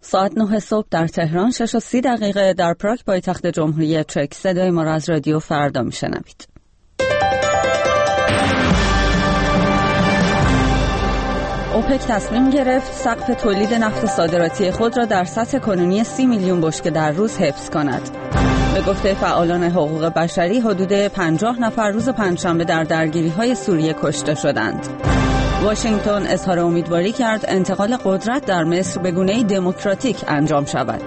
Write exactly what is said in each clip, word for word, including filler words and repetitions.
ساعت نه صبح در تهران، شش و سی دقیقه در پراگ پایتخت جمهوری چک. صدای ما را از رادیو فردا میشنوید. اوپک تصمیم گرفت سقف تولید نفت صادراتی خود را در سطح کنونی سی میلیون بشکه در روز حفظ کند. به گفته فعالان حقوق بشری، حدود پنجاه نفر روز پنجشنبه در درگیری‌های سوریه کشته شدند. واشنگتن اظهار امیدواری کرد انتقال قدرت در مصر به گونه‌ای دموکراتیک انجام شود.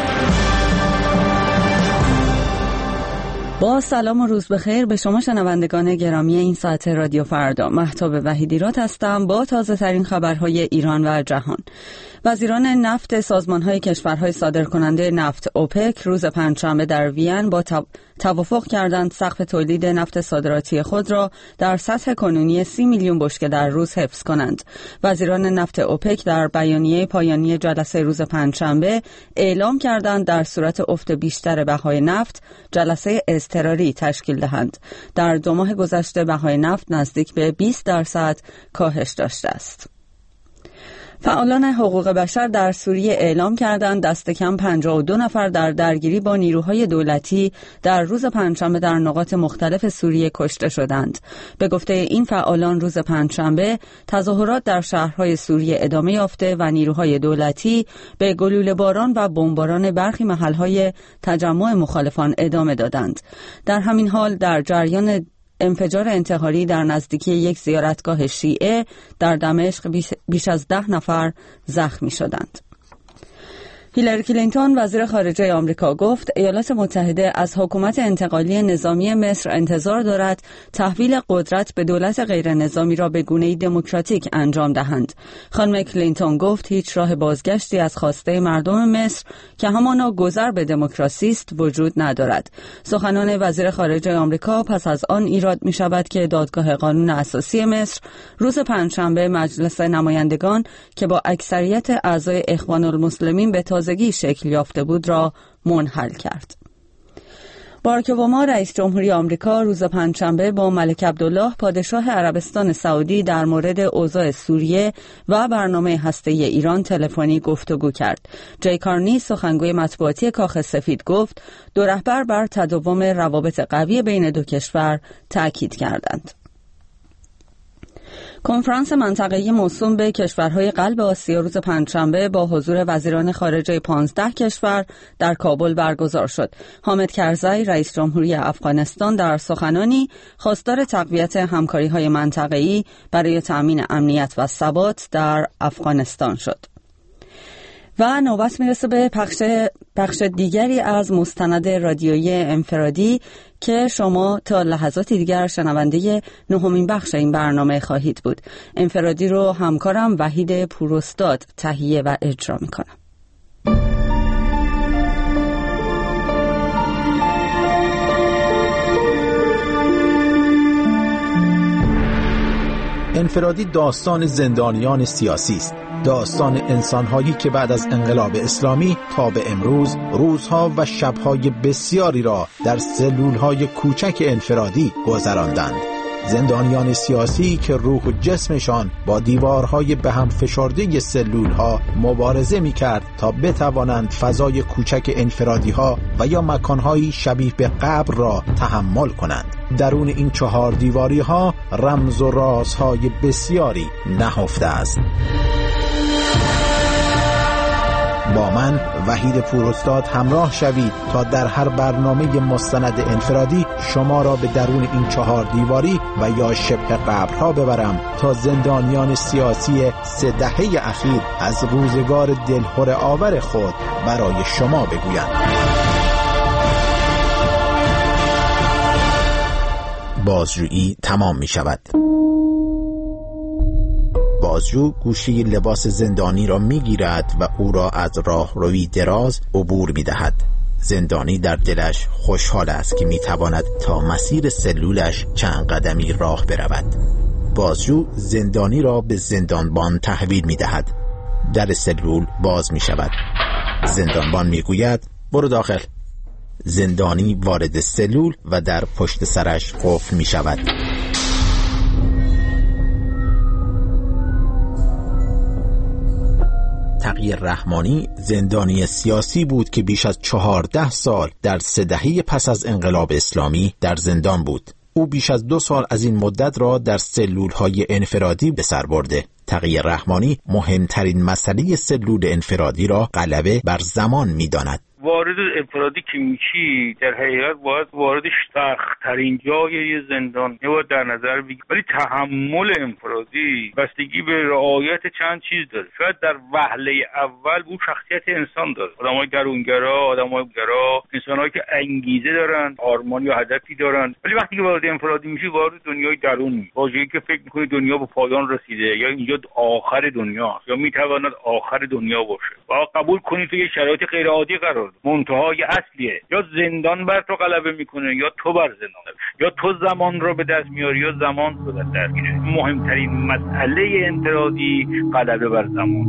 با سلام و روز بخیر به شما شنوندگان گرامی این ساعت رادیو فردا. مهتاب وحیدیراد هستم با تازه ترین خبرهای ایران و جهان. وزیران نفت سازمان‌های کشورهای صادرکننده نفت اوپک روز پنجشنبه در وین با توافق کردند سقف تولید نفت صادراتی خود را در سطح کنونی سی میلیون بشکه در روز حفظ کنند. وزیران نفت اوپک در بیانیه پایانی جلسه روز پنجشنبه اعلام کردند در صورت افت بیشتر بهای نفت جلسه اضطراری تشکیل دهند. در دو ماه گذشته بهای نفت نزدیک به بیست درصد کاهش داشته است. فعالان حقوق بشر در سوریه اعلام کردند دست کم پنجاه و دو نفر در درگیری با نیروهای دولتی در روز پنجشنبه در نقاط مختلف سوریه کشته شدند. به گفته این فعالان روز پنجشنبه تظاهرات در شهرهای سوریه ادامه یافته و نیروهای دولتی به گلوله باران و بمباران برخی محلهای تجمع مخالفان ادامه دادند. در همین حال در جریان انفجار انتحاری در نزدیکی یک زیارتگاه شیعه در دمشق بیش از ده نفر زخمی شدند. هیلاری کلینتون وزیر خارجه آمریکا گفت ایالات متحده از حکومت انتقالی نظامی مصر انتظار دارد تحویل قدرت به دولت غیر نظامی را به گونه‌ای دموکراتیک انجام دهند. خانم کلینتون گفت هیچ راه بازگشتی از خواسته مردم مصر که همانا گذر به دموکراسی است وجود ندارد. سخنان وزیر خارجه آمریکا پس از آن ایراد می شود که دادگاه قانون اساسی مصر روز پنجشنبه مجلس نمایندگان که با اکثریت اعضای اخوان المسلمین به تازگی شکل یافته بود را منحل کرد. باراک اوباما رئیس جمهوری آمریکا روز پنجشنبه با ملک عبدالله پادشاه عربستان سعودی در مورد اوضاع سوریه و برنامه هسته‌ای ایران تلفنی گفتگو کرد. جی کارنی سخنگوی مطبوعاتی کاخ سفید گفت دو رهبر بر تداوم روابط قوی بین دو کشور تاکید کردند. کنفرانس منطقه‌ای موسوم به کشورهای قلب آسیا روز پنجشنبه با حضور وزیران خارجه پانزده کشور در کابل برگزار شد. حامد کرزی رئیس جمهوری افغانستان در سخنانی خواستار تقویت همکاری‌های منطقه‌ای برای تأمین امنیت و ثبات در افغانستان شد. و نوبت میرسه به پخش پخش دیگری از مستند رادیویی انفرادی که شما تا لحظاتی دیگر شنونده نهمین بخش این برنامه خواهید بود. انفرادی رو همکارم وحید پوراستاد تهیه و اجرا میکنم. انفرادی داستان زندانیان سیاسی است. داستان انسان‌هایی که بعد از انقلاب اسلامی تا به امروز روزها و شب‌های بسیاری را در سلول‌های کوچک انفرادی گذراندند. زندانیان سیاسی که روح و جسمشان با دیوارهای به هم فشرده سلول‌ها مبارزه می‌کرد تا بتوانند فضای کوچک انفرادی‌ها و یا مکان‌هایی شبیه به قبر را تحمل کنند. درون این چهار دیواری‌ها رمز و رازهای بسیاری نهفته است. با من وحید پوراستاد همراه شوید تا در هر برنامه مستند انفرادی شما را به درون این چهار دیواری و یا شبه قبرها ببرم تا زندانیان سیاسی سه دهه اخیر از روزگار دلهره آور خود برای شما بگویند. بازجویی تمام می شود. بازجو گوشه لباس زندانی را میگیرد و او را از راهروی دراز عبور میدهد. زندانی در دلش خوشحال است که میتواند تا مسیر سلولش چند قدمی راه برود. بازجو زندانی را به زندانبان تحویل میدهد. در سلول باز میشود. زندانبان میگوید برو داخل. زندانی وارد سلول و در پشت سرش قفل میشود. تقی رحمانی زندانی سیاسی بود که بیش از چهارده سال در سه دهه پس از انقلاب اسلامی در زندان بود. او بیش از دو سال از این مدت را در سلولهای انفرادی به سر برده. تقی رحمانی مهمترین مسئله سلول انفرادی را غلبه بر زمان می‌داند. وارد انفرادی که میشی در حقیقت باید وارد سخت‌ترین جای یه زندان باید در نظر بگیری، ولی تحمل انفرادی بستگی به رعایت چند چیز داره. شاید در وهله اول او شخصیت انسان داره، آدمای درونگرا، آدمای گرا، انسانایی که انگیزه دارن، آرمان یا هدفی دارن، ولی وقتی که وارد انفرادی میشی وارد دنیای درون میشی، واژه‌ای که فکر می‌کنی دنیا به پایان رسیده یا اینجا آخر دنیاست یا میتواند آخر دنیا باشه، با قبول کنی تو یه شرایط غیر عادی قرار منتهای اصلیه. یا زندان بر تو غلبه میکنه یا تو بر زندان، یا تو زمان رو به دست میاری یا زمان رو به دست میاره. مهمترین مسئله انفرادی غلبه بر زمان.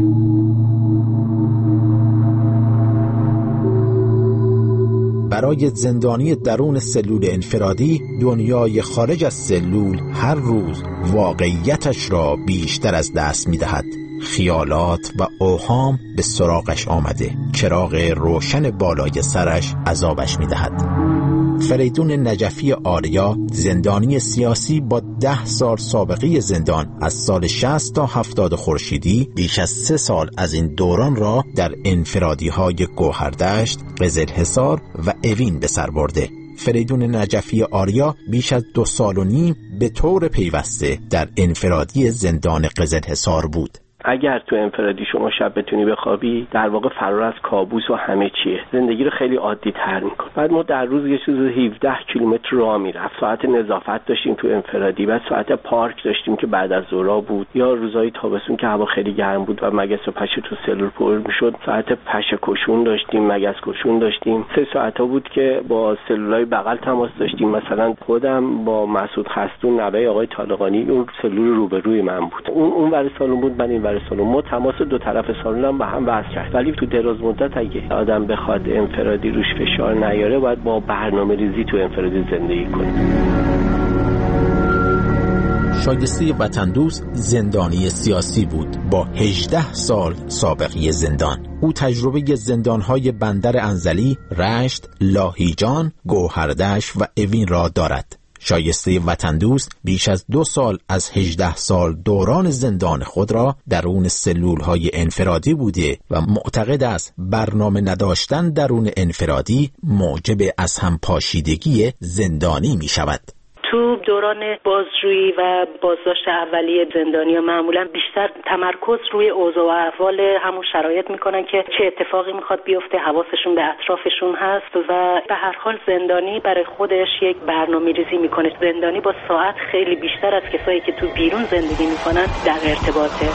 برای زندانی درون سلول انفرادی دنیای خارج از سلول هر روز واقعیتش را بیشتر از دست می‌دهد. خیالات و اوهام به سراغش آمده. چراغ روشن بالای سرش عذابش می‌دهد. فریدون نجفی آریا زندانی سیاسی با ده سال سابقه زندان از سال شصت تا هفتاد خورشیدی بیش از سه سال از این دوران را در انفرادی‌های گوهردشت، قزلحصار و اوین به سر برده. فریدون نجفی آریا بیش از دو سال و نیم به طور پیوسته در انفرادی زندان قزلحصار بود. اگر تو انفرادی شما شب بتونی بخوابی در واقع فرار از کابوس و همه چیه، زندگی رو خیلی عادی تر میکنه. بعد ما در روز یه چیز هفده کیلومتر راه میرفت، ساعت نظافت داشتیم تو انفرادی، بعد ساعت پارک داشتیم که بعد از ظهر بود، یا روزهای تابستون که هوا خیلی گرم بود و مگس و پشه تو سلول پر میشد ساعت پشه کشون داشتیم، مگس کشون داشتیم. سه ساعتا بود که با سلولای بغل تماس داشتیم. مثلا خودم با مسعود خستون نوه آقای طالقانی اون سلول روبروی من بود، اون اون ور سالن بود، من این ور سالن. ما تماس دو طرف سالن هم با هم وصل کرد. ولی تو دراز مدت اگه آدم بخواد انفرادی روش فشار نیاره باید با برنامه ریزی تو انفرادی زندگی کنه. شایسته وطندوست زندانی سیاسی بود با هجده سال سابقه زندان. او تجربه زندان‌های بندر انزلی، رشت، لاهیجان، گوهردشت و اوین را دارد. شایسته وطندوست بیش از دو سال از هجده سال دوران زندان خود را درون سلول‌های انفرادی بوده و معتقد است برنامه نداشتن درون انفرادی موجب از هم پاشیدگی زندانی می شود. تو دوران بازجویی و بازداشت اولیه زندانی‌ها معمولا بیشتر تمرکز روی اوضاع و احوال همون شرایط میکنن که چه اتفاقی میخواد بیفته، حواسشون به اطرافشون هست و به هر حال زندانی برای خودش یک برنامه‌ریزی میکنه. زندانی با ساعت خیلی بیشتر از کسایی که تو بیرون زندگی میکنن در ارتباطه.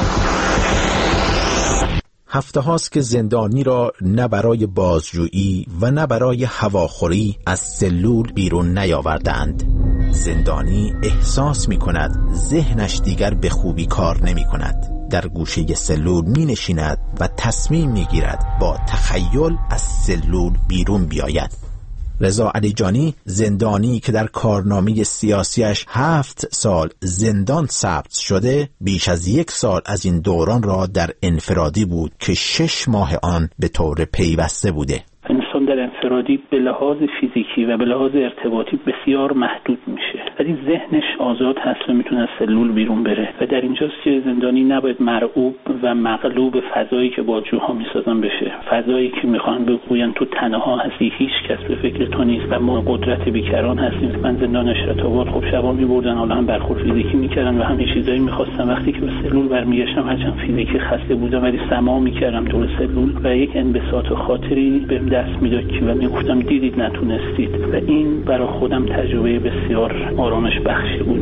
هفته هاست که زندانی را نه برای بازجویی و نه برای هواخوری از سلول بیرون نیاوردند. زندانی احساس می کند ذهنش دیگر به خوبی کار نمی کند. در گوشه سلول می نشیند و تصمیم می گیرد با تخیل از سلول بیرون بیاید. رضا علیجانی زندانی که در کارنامه سیاسیش هفت سال زندان ثبت شده بیش از یک سال از این دوران را در انفرادی بود که شش ماه آن به طور پیوسته بوده. انسان در انفرادی به لحاظ فیزیکی و به لحاظ ارتباطی بسیار محدود میشه، ولی ذهنش آزاد هست و میتونه از سلول بیرون بره و در اینجاست که زندانی نباید مرعوب و مغلوب فضایی که بازجوها میسازن بشه، فضایی که میخوان بگوین تو تنها هستی، هیچ کس به فکر تو نیست و ما قدرت بیکران هستیم. من زندان اشرت آباد خب شبا میبردن، حالا هم برخورد فیزیکی میکردن و همه چیزایی میخواستم. وقتی که به سلول برمیگشتم هرچند فیزیکی خسته بودم ولی سما میکردم تو سلول و یک انبساط خاطری به دست میداد و میگفتم دیدید نتونستید و این برای خودم تجربه بسیار آرامش بخشی بود.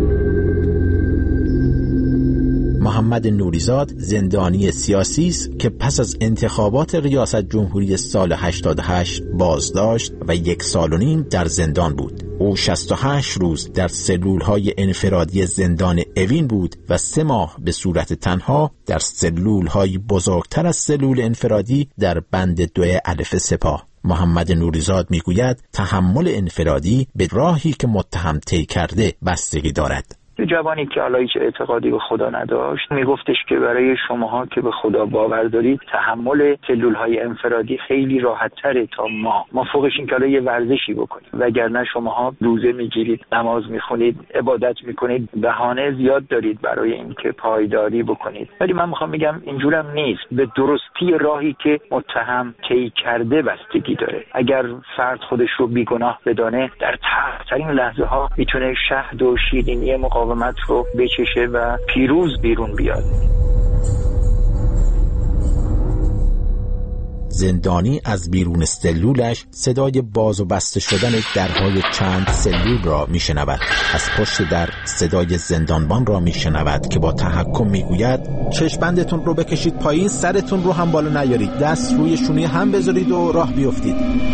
محمد نوریزاد زندانی سیاسی است که پس از انتخابات ریاست جمهوری سال هشتاد و هشت بازداشت و یک سال و نیم در زندان بود. او شصت و هشت روز در سلول‌های انفرادی زندان اوین بود و سه ماه به صورت تنها در سلول‌های بزرگتر از سلول انفرادی در بند دو الف سپاه. محمد نوریزاد میگوید تحمل انفرادی به راهی که متهم طی کرده بستگی دارد. یه جوانی که حالا هیچ اعتقادی به خدا نداشت میگفتش که برای شماها که به خدا باور دارید تحمل سلول‌های انفرادی خیلی راحت‌تره تا ما ما فوقش این که یه ورزشی بکنیم، وگرنه شماها روزه میگیرید، نماز میخونید، عبادت میکنید، بهانه زیاد دارید برای اینکه پایداری بکنید. ولی من میخوام بگم اینجورم نیست. به درستی راهی که متهم طی کرده بستگی داره. اگر فرد خودش رو بیگناه بدانه در تلخترین لحظه ها میتونه شهد و شیرینی مقاومت رو بچشه و پیروز بیرون بیاد. زندانی از بیرون سلولش صدای باز و بسته شدن درهای چند سلول را میشنود. از پشت در صدای زندانبان را میشنود که با تحکم میگوید چشم‌بندتون رو بکشید پایین، سرتون رو هم بالا نیارید، دست روی شونه هم بذارید و راه بیفتید.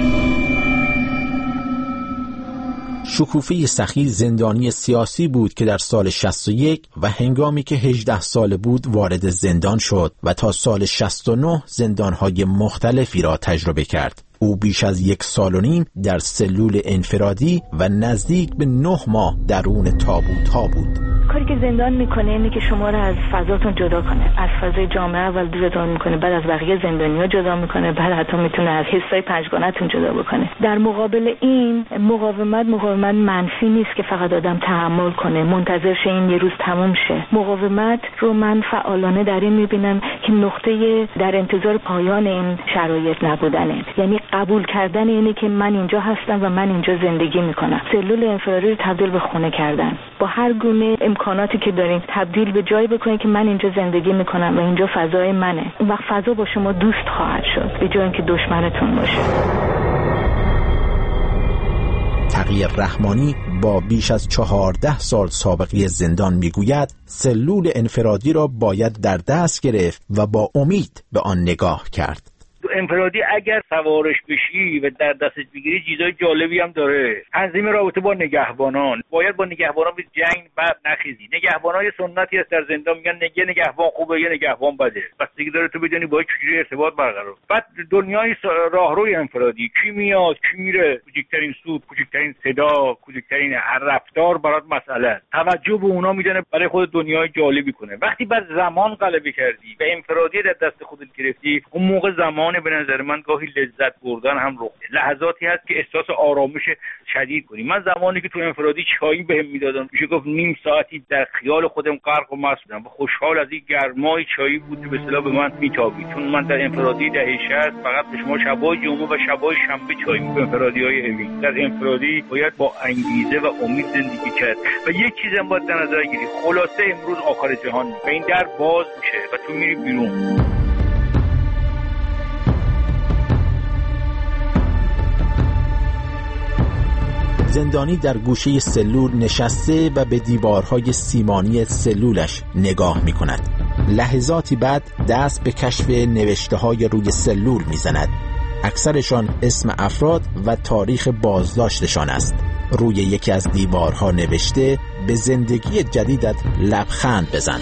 شکوفه سخی زندانی سیاسی بود که در سال شصت و یک و هنگامی که هجده ساله بود وارد زندان شد و تا سال شصت و نه زندانهای مختلفی را تجربه کرد. او بیش از یک سال و نیم در سلول انفرادی و نزدیک به نه ماه درون تابوت‌ها بود. کاری که زندان میکنه اینه که شما رو از فضاتون جدا کنه، از فضای جامعه اول جدا میکنه، بعد از بقیه زندانی‌ها جدا میکنه، بعد حتی میتونه از حسای پنجگانه‌تون جدا بکنه. در مقابل این مقاومت مقاومت منفی نیست که فقط آدم تحمل کنه منتظر شه این یه روز تموم شه. مقاومت رو من فعالانه در این میبینم که نقطه در انتظار پایان این شرایط نبودنه، یعنی قبول کردن اینه که من اینجا هستم و من اینجا زندگی میکنم. سلول انفرادی رو تبدیل به خونه کردن، با هر گونه امکاناتی که دارین تبدیل به جایی بکنین که من اینجا زندگی میکنم و اینجا فضای منه. اون وقت فضا با شما دوست خواهد شد به جای اینکه دشمنتون باشه. تقی رحمانی با بیش از چهارده سال سابقه زندان میگوید سلول انفرادی را باید در دست گرفت و با امید به آن نگاه کرد. انفرادی اگر سوارش بشی و در دستش بگیری چیزای جالبی هم داره. تنظیم رابطه با نگهبانان، باید با نگهبانان به جنگ بعد نخیزی. نگهبانای سنتی هست در زندان میگن نگه نگهبان خوبه یه نگهبان بده، بستگی داره تو بدونی باید چجوری ارتباط برقرار. بعد دنیای راهروی انفرادی، کی میاد کی میره، کوچکترین سود، کوچکترین صدا، کوچکترین رفتار برات مسئله است. توجه به اونا میدونه برای خود دنیای جالبی کنه. وقتی بر زمان غلبه کردی و انفرادی در دست خودت گرفتی، اون موقع زمان به نظر من گاهی لذت بردن هم رخ میده. لحظاتی هست که احساس آرامش شدید کنی. من زمانی که تو انفرادی چایی بهم میدادن، میشه گفت نیم ساعتی در خیال خودم غرق و مست بودم و خوشحال از این گرمای چایی بود که به اصطلاح به من میتابید. چون من در انفرادی دهه شصت فقط به شما شبای جمعه و شبای شنبه چایی می‌دادم. انفرادی‌های اوین در انفرادی باید با انگیزه و امید زندگی کرد. و یک چیزم باید در نظر گیری، خلاصه امروز آخر جهان و این در باز میشه و تو میری بیرون. زندانی در گوشه سلول نشسته و به دیوارهای سیمانی سلولش نگاه می کند. لحظاتی بعد دست به کشف نوشته های روی سلول می زند. اکثرشان اسم افراد و تاریخ بازداشتشان است. روی یکی از دیوارها نوشته به زندگی جدیدت لبخند بزن.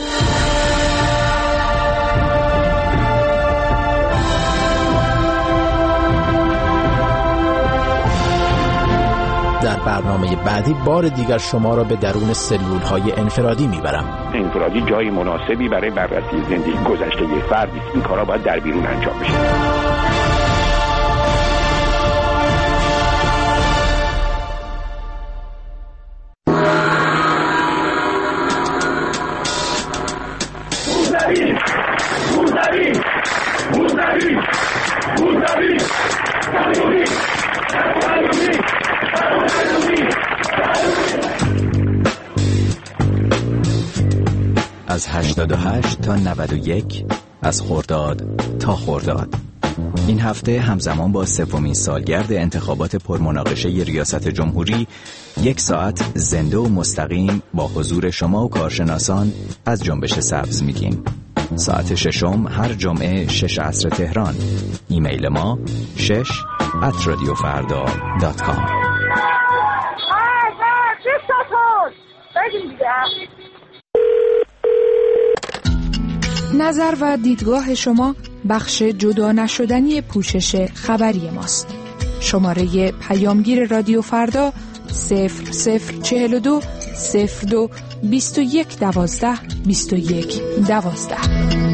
در برنامه بعدی بار دیگر شما را به درون سلول‌های انفرادی میبرم. انفرادی جای مناسبی برای بررسی زندگی گذشته یک فردی است. این کارا باید در بیرون انجام بشه. موزوی موزوی موزوی موزوی موزوی از هشتاد و هشت تا نود و یک، از خرداد تا خرداد. این هفته همزمان با سومین سالگرد انتخابات پرمناقشه ریاست جمهوری، یک ساعت زنده و مستقیم با حضور شما و کارشناسان از جنبش سبز میگیم. ساعت ششم هر جمعه شش عصر تهران. ایمیل ما شش ات رادیو فردا دات کام. نظر و دیدگاه شما بخش جدا نشدنی پوشش خبری ماست. شماره پیامگیر رادیو فردا صفر صفر چهل و دو صفر دو بیست و یک دوازده بیست و یک دوازده.